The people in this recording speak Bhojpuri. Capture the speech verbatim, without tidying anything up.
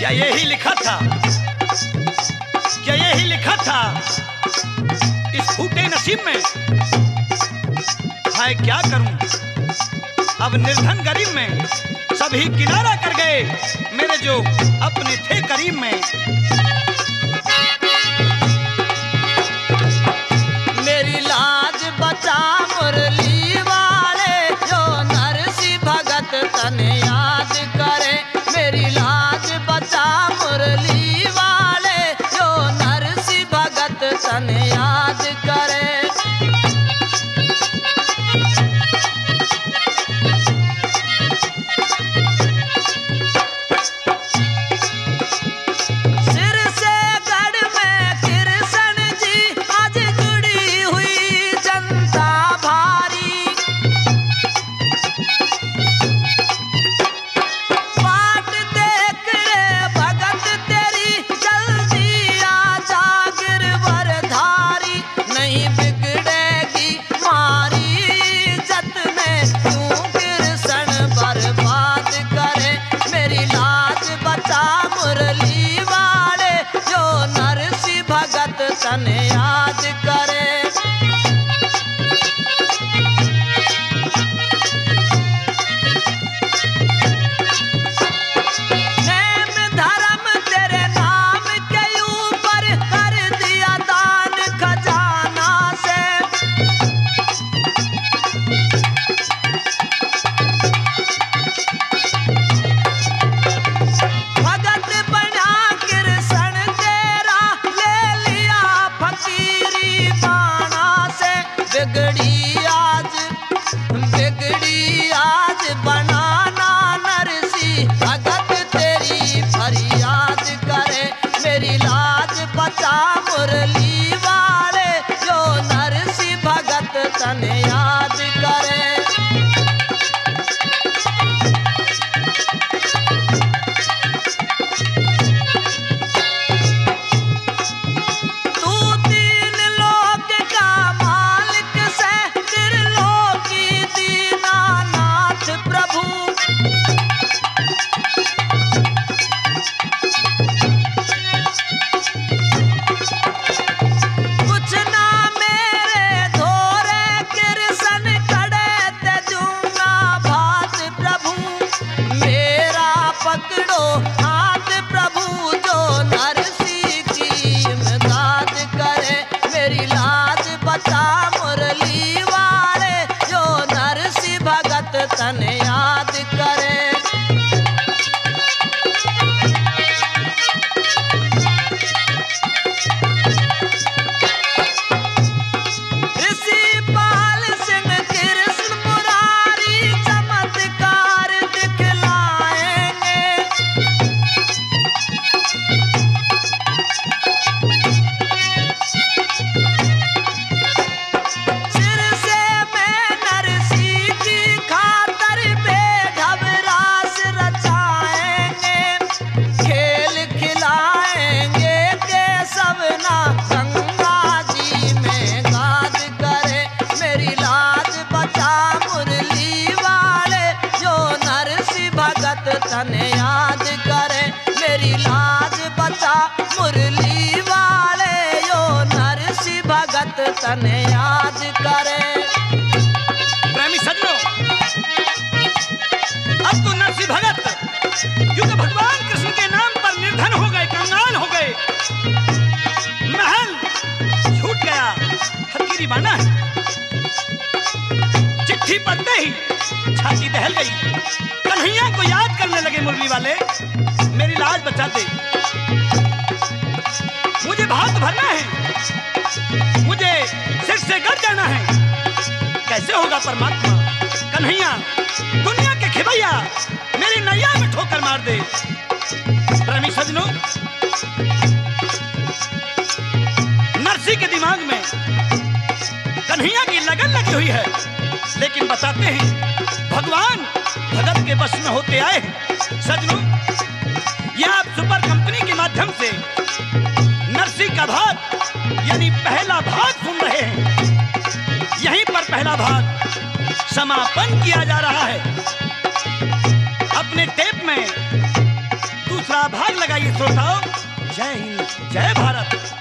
क्या यही लिखा था, क्या यही लिखा था इस फूटे नसीब में? हाय क्या करूं अब निर्धन गरीब में, सभी किनारा कर गए मेरे जो अपने थे करीब में। मेरी लाज बचा मुरली वाले, जो नरसी भगत तन याद करे। मेरी लाज बचा मुरली वाले, जो नरसी भगत तन याद करे। तन याद करे। नेम धर्म तेरे नाम के ऊपर कर दिया दान खजाना से। भगत बना कृष्ण तेरा ले लिया फकीरी बाणा से। बिगड़ी आज बिगड़ी आज बनाना नरसी भगत तेरी फरियाद करे। मेरी लाज बचा मुरली वाले, जो नरसी भगत तन याद करे। तन याद करे। ऋषि पाल सिंह कृष्ण मुरारी चमत्कार दिखलाएंगे। सिर से मैं नरसी की खातर बेघबरास रचाएंगे। खेल खिलाएंगे केशव ना गंगा जी में गाद करे। मेरी लाज बचा मुरली वाले, जो नरसी भगत तन याद करे। मेरी लाज बचा मुरली वाले, जो नरसी भगत तन याद करे। प्रेमी सज्जनों, अब तो नरसी भगत क्योंकि भगवान कृष्ण के नाम पर निर्धन हो गए, कंगाल हो गए, महल छूट गया, फकीरी बना है। चिट्ठी पढ़ते ही छाती दहल गई। कन्हैया को याद करने लगे मुरली वाले, मेरी लाज बचा दे, मुझे भात भरना है, मुझे सिर से गड़ जाना है। कैसे होगा परमात्मा? कन्हैया दुनिया के खिवैया मेरी नैया में ठोकर मार दे। प्रेमी सज्जनों, नरसी के दिमाग में कन्हैया की लगन लगी हुई है, लेकिन बताते हैं भगवान भगत के वश में होते आए हैं। सज्जनों, यह आप सुपर कंपनी के माध्यम से नरसी का भाग यानी पहला भाग सुन रहे हैं। यहीं पर पहला भाग समापन किया जा रहा है। अपने टेप में दूसरा भाग लगाइए। जय भारत।